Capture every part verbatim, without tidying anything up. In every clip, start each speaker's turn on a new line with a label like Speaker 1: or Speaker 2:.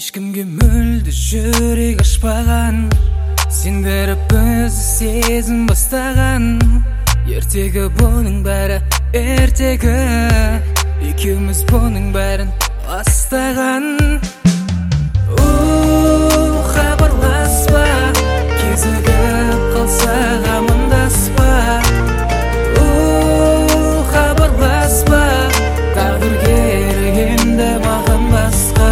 Speaker 1: Ешкімге мүлде жүрек ашпаған, сен беріп бізді сезім бастаған. Ертегі бұның бәрі ертегі, екеуміз бұның бәрін бастаған. Оу, хабарласпа, кезігіп қалсақ амандаспа. Оу, хабарласпа, тағдыр керек енді маған басқа.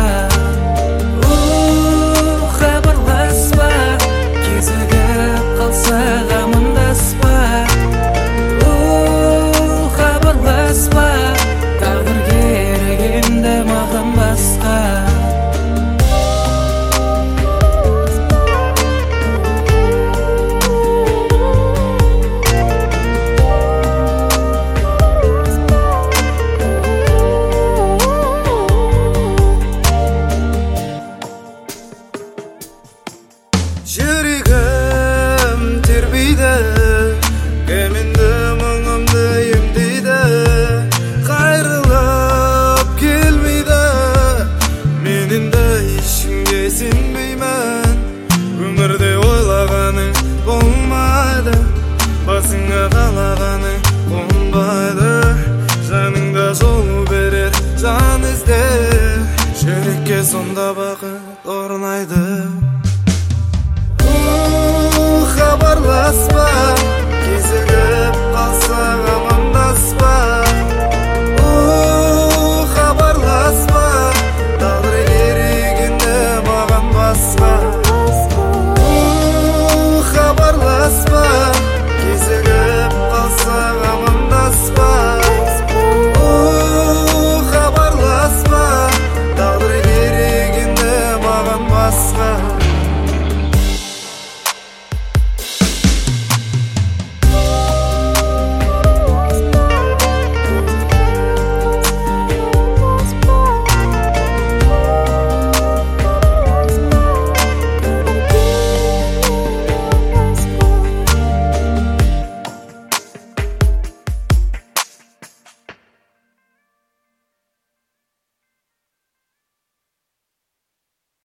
Speaker 1: Оу, хабарласпа, кезігіп қалсақ амандаспа. Оу, хабарласпа, тағдыр керек енді маған басқа.
Speaker 2: Жүрегім тербейді, кімінді мұңымды емдейді. Қайрылып келмейді, мен енді ешкімге сенбеймін. Өмірде ойлағаның болмайды, басыңа қалағаның қонбайды. Жаныңда жол берер жан іздер, жүрекке сонда бақыт орнайды. Хабарласпа,